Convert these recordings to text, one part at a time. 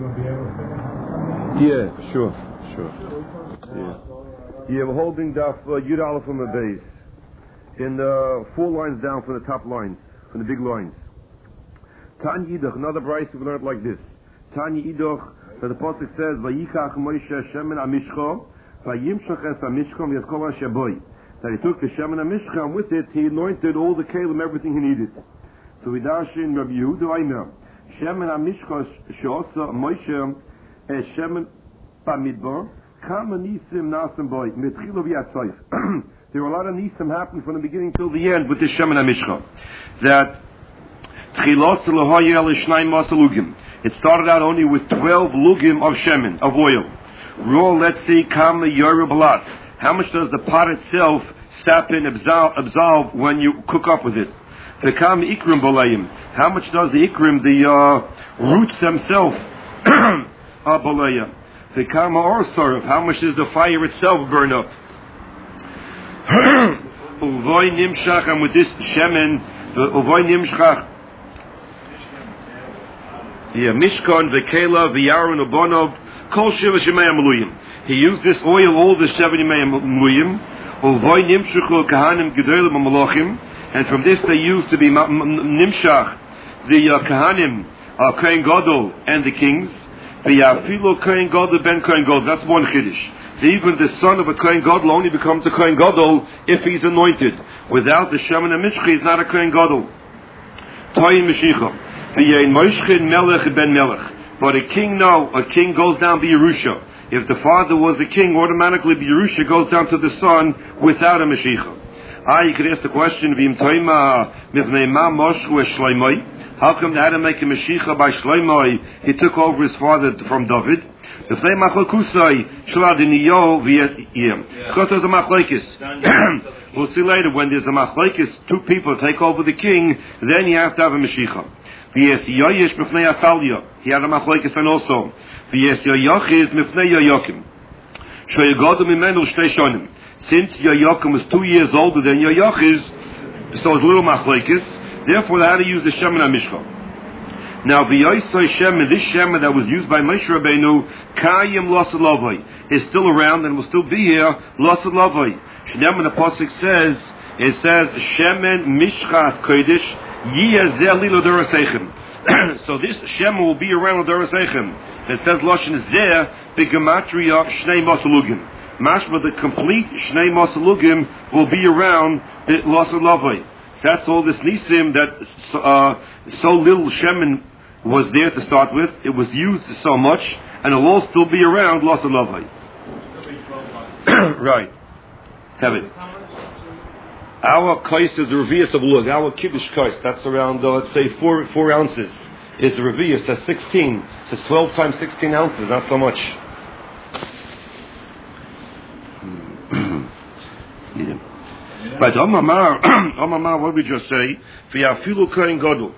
Yeah, sure. Yeah, we're holding Daf Yud Aleph from the base. In the 4 lines down from the top lines, from the big lines. Tan Yidach, another Bryce we learned like this. Tan Yidach, that the Pasuk says, Vayikach Moshe Shemen Amishcha, Vayimshach Es Amishcha, V'yazkol HaShaboy. That he took the Shemen Amishcha, and with it he anointed all the kelim, everything he needed. So we dash in Rabbi Yehuda Aimer, Shemen Amishcha Sheosa Moshe Es Shemen Bamidbar, Kama Nisim Nasim Boy, Metchilo V'yatzayf. There were a lot of nisim happened from the beginning till the end with this Shemen HaMishcha. That it started out only with 12 lugim of shemen, of oil. Raw, let's see, kama yora balas. How much does the pot itself sap and absolve when you cook up with it? The kama ikrim balayim. How much does the ikrim, the roots themselves, balayim? The kama orsorov. How much does the fire itself burn up? Uvoy nimshach, and with this shemen, the uvoy nimshach. Yeah, Mishkan, Vekela, V'Yaron, Ubonov, Kol Shiva Shemei Amaluyim. He used this oil, all the 70 Amaluyim, Uvoy Nimshuchu Kahanim Gedolim Amalachim, and from this they used to be Nimshach, the Kahanim, Kohen Gadol, and the kings, V'Yafilo Kohen Gadol Ben Kohen Gadol. That's one Chiddush. Even the son of a Kohen Gadol only becomes a Kohen Gadol if he's anointed. Without the Shemen HaMishcha, he's not a Kohen Gadol. Toyin Meshicha. But a king, no, a king goes down to Yerusha. If the father was a king, automatically Yerusha goes down to the son without a Mashiach. You could ask the question, how come they had to make a Mashiach by Shlomo? He took over his father from David. Because there's a machlekes. We'll see later, when there's a machlekes, 2 people take over the king, then you have to have a Mashiach. He had a machlekes and also. Since Yoyakim was 2 years older than Yoyachiz, so it's a little machlekes. Therefore, they had to use the Shemen HaMishcha. Now, the Yosei Shemen, this Shemen that was used by Moshe Rabbeinu, Kayim Losalavai, is still around and will still be here, Losalavai. Then when the Pasuk says, it says, Shemen Mishchas Kodesh, so this Shemen will be around L'Dorasechem. It says Loshen Zeh B'Gematria Shnei Masalugim. Mashma, the complete Shnei Masalugim will be around L'Osalavai. So that's all this Nisim that so little Shemen was there to start with. It was used so much, and it will all still be around L'Osalavai. Right. Have it. Our kais is the revius of lug. Our kiddush kais, that's around, let's say, 4 ounces. It's the revius, that's 16. So 12 times 16 ounces, not so much. But Omamar, what did we just say? V'yafilu kohen gadol.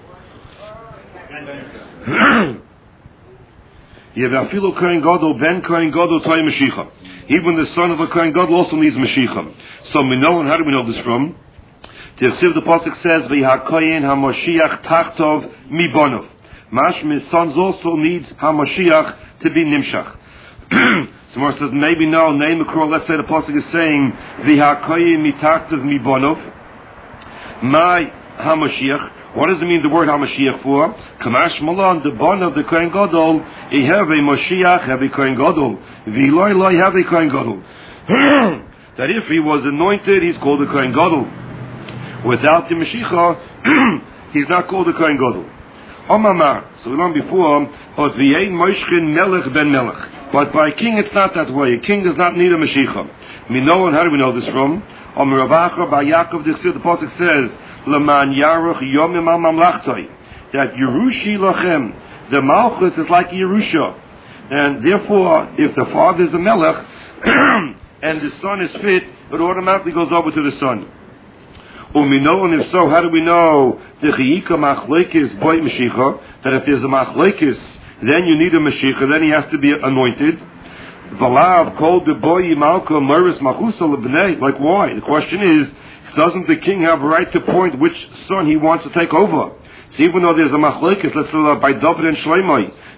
V'yafilu kohen gadol, ben kohen gadol toy Mashiach. Even the son of a Kohen Gadol also needs Mashiach. So we know, and how do we know this from? The Pasuk says, V'hakoyin HaMashiach tachtov mibonov. Mashma, sons also needs HaMashiach to be Nimshach. Someone says, maybe no, name a crow. Let's say the Pasuk is saying, V'hakoyin mitachtov mibonov. My HaMashiach. What does it mean, the word HaMashiach for? Kamash Malan, the bon of the Kohen Gadol, he have a Mashiach, have a Kohen Gadol. V'loi loi have a Kohen Gadol. That if he was anointed, he's called a Kohen Gadol. Without the Mashiach, he's not called a Kohen Gadol. Omamar, so we learned before, but v'yein moishchin melech ben melech. But by a king, it's not that way. A king does not need a Mashiach. We know, and how do we know this from? Omer Ravacha, by Yaakov, the Pasuk says, L'man Yaruch Yomim Al Mamlachtoi, that Yerushi Lachem, the Malchus is like Yerusha, and therefore, if the father is a Melech and the son is fit, it automatically goes over to the son. Umino, and if so, how do we know the Chiyika Machlekes Boy Mashiach? That if there's a Machlekes, then you need a Mashiach, then he has to be anointed. Valav called the boy Malka Maris Machusa Lebnei. Like why? The question is, doesn't the king have a right to point which son he wants to take over? So even though there's a machlekes, let's say by David and Shlomo,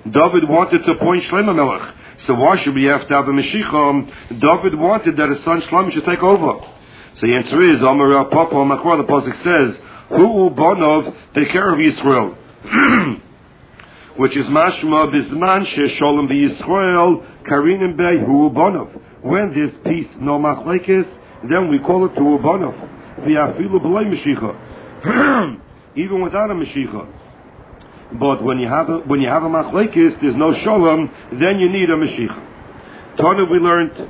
David wanted to appoint Shlomo Melech. So why should we have to have a Mashiach? David wanted that his son Shlomo should take over. So the answer is, Amar Rav Papa Makra, the pasuk says, Hu Bonov Bekerev Yisrael, which is mashma bisman she'sholem b'Yisrael karinim bei Hu Bonov. When there's peace, no machlekes, then we call it Hu Bonov. V'afilu b'lei Mashiach, even without a Mashiach. But when you have a machlekes, there's no shalom, then you need a Mashiach. Tana we learned.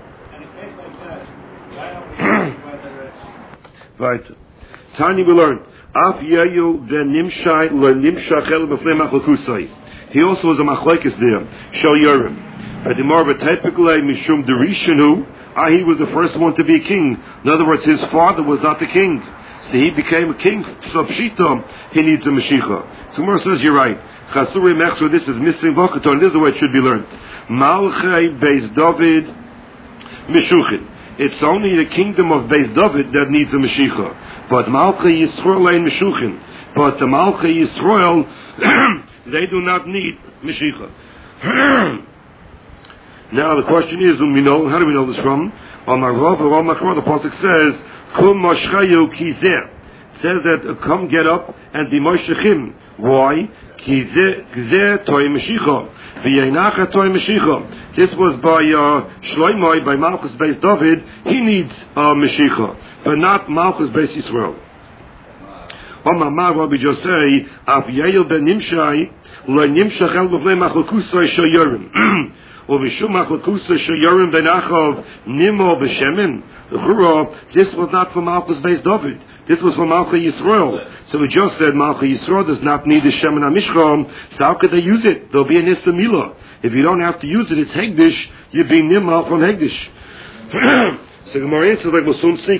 Right. Tani we learned. Af Yayu the Nimshai le Nimshach el b'fnei machlekesai. He also was a machlekes there. Shal Yerim. But the more typically mishum derishanu. He was the first one to be a king. In other words, his father was not the king, so he became a king. So pshita, he needs a Mashiach. So Gemara says you're right. Chasuri mechso. This is missing vokaton. This is the way it should be learned. Malchei Beis David Meshuchin. It's only the kingdom of Beis David that needs a Mashiach. But Malchei Yisrael ain't Meshuchin. But the Malchei Yisrael, they do not need Mashiach. Now the question is, how do we know this from? On my Rav or Makra, the pasuk says, Kum Mashchayu Kizeh. It says that come get up and be Moshechim. Why? Kizeh Toy Mashiach. V'yeinacha Toy Mashiach. This was by Shlomo, by Malchus Beis David. He needs Mashiach, but not Malchus Beis Yisrael. On my Rav, we just say, Af Yael ben Nimshai le Nimshach el b'vnei machlekesai shayarim. This was not for Malchus Beis David. This was for Malchus Yisrael. So we just said Malchus Yisrael does not need the Shem and HaMishcha. So how could they use it? There'll be an Issa Milah. If you don't have to use it, it's Hegdish. You're being Nimah from Hegdish. So the more answers like we'll soon see,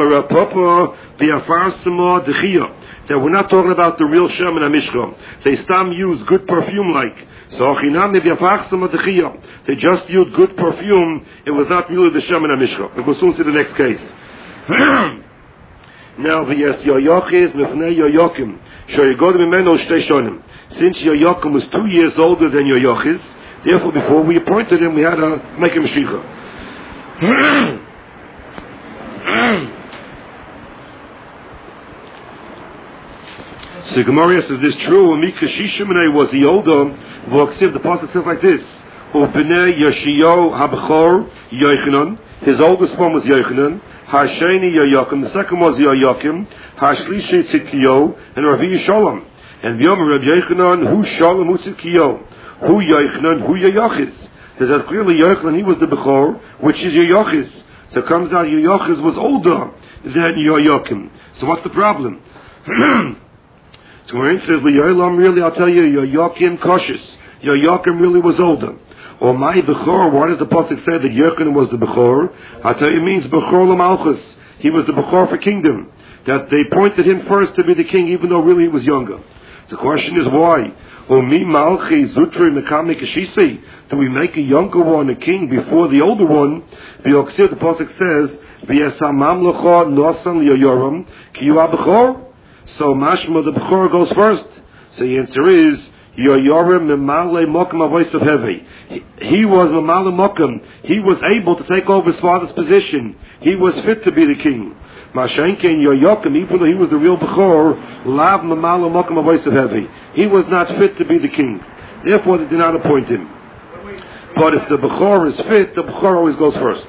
that we're not talking about the real Shem and HaMishcha. They stam use good perfume like. So they just used good perfume. It was not really the Shem and HaMishcha. We'll soon see the next case. Now, since Yoyakim was 2 years older than Yoyachis, therefore before we appointed him, we had to make a Mashiach. So Gemara says this true. When Mikashishimene was the older, the pasuk says like this: Ubnei Yoshio Habchor Yochanan. His oldest one was Yochanan. Hasheni Yoyakim. The second was Yoyakim. Hashlishi Tzidkiyo and Ravi Shalom. And V'yomer Reb Yochanan Hu Shalom Hu Tzidkiyo Hu Yochanan Hu Yoyachis. So that's clearly Yochanan. He was the Bechor, which is Yoyachis. So it comes out Yoyachis was older than Yoyakim. So what's the problem? So when it says Yoylam, really, I'll tell you, Yoyakim cautious. Yoyakim really was older. Or my Bechor, why does the pasuk say that Yochanan was the Bechor? I'll tell you, it means Bechor L'Malchus. He was the Bechor for kingdom. That they appointed him first to be the king, even though really he was younger. The question is why? Do we make a younger one a king before the older one? The pasuk says, so mashma the Bechor goes first. So the answer is Yoyorim Memale Mokum Avois of Heavy. He was Memale Mokum. He was able to take over his father's position. He was fit to be the king. Mashenken Yoyakim, even though he was the real Bechor, Lav Memale Mokum Avois of Heavy. He was not fit to be the king. Therefore they did not appoint him. But if the Bechor is fit, the Bechor always goes first.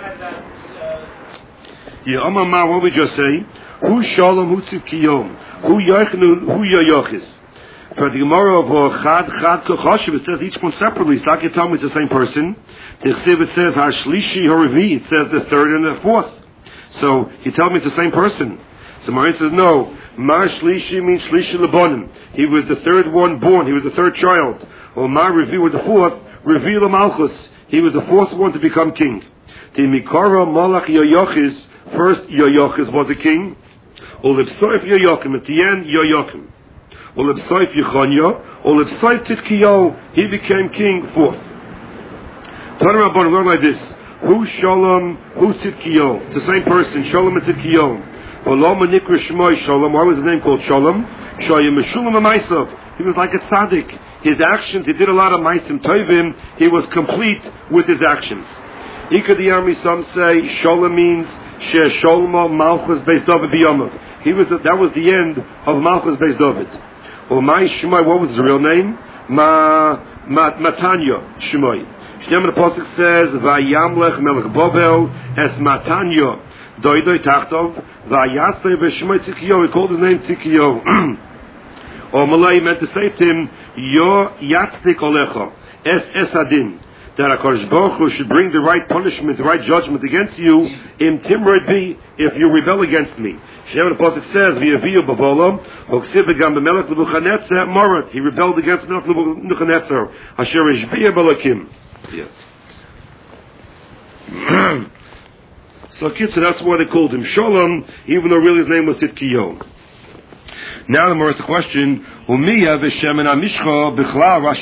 What we just say? Who Shalom, who Tzidkiyom, who Yochanan, who Yoyachis. For the Gemara of Chad Kochoshev, it says each one separately. So I can tell me it's the same person. The Chsiv, it says Hashlishi Haravi. It says the third and the fourth. So you tell me it's the same person. So Marin says no. Mar Shlishi means Shlishi Labonim. He was the third one born. He was the third child. Or Mar Revi was the fourth. Revi Lamalchus. He was the fourth one to become king. The Mikara Malach Yoyachis. First Yoyachis was a king. Olipsoif Yoyakim, at the end, Yoyakim. Olipsoif Yechonyo, Olipsoif Tzidkiyo, he became king fourth. Tana Rabban learn like this: Who Shalom, who Tzidkiyo? It's the same person, Shalom and Tzidkiyo. Oloma Nikra Shmoy Shalom. Why was his name called Shalom? Shoyim Meshulam Amaisav. He was like a tzaddik. his actions, he did a lot of Maisim Tovim, he was complete with his actions. Ika the army, some say, Sholem means, She Sholmo Malchus Beis David B'Yomav. That was the end of Malchus Beis David. Or my Shemai, what was his real name? Matanya Shemai. Shem the Pasuk says, Vayamlech Melech Bovel Es Matanya Doidoi Tachtov Vayasei V'Shemai Tzikio. He called his name Tzikio. Or Malay meant to say to him, Yo Yatzdik Olecha Es Adin. That HaKadosh Baruch Hu should bring the right punishment, the right judgment against you, in Timrod B, if you rebel against me. Shem the Pasuk says, V'yaviyu b'volam, V'ksiv v'gam b'melech Nebuchadnezzar Morat. He rebelled against Nebuchadnezzar. Asher ishbiya b'lakim. Yes. So kids, that's why they called him Sholem, even though really his name was Tzidkiyo. Now the more is the question, Umiya v'shem en amishcha b'chlal. Rashi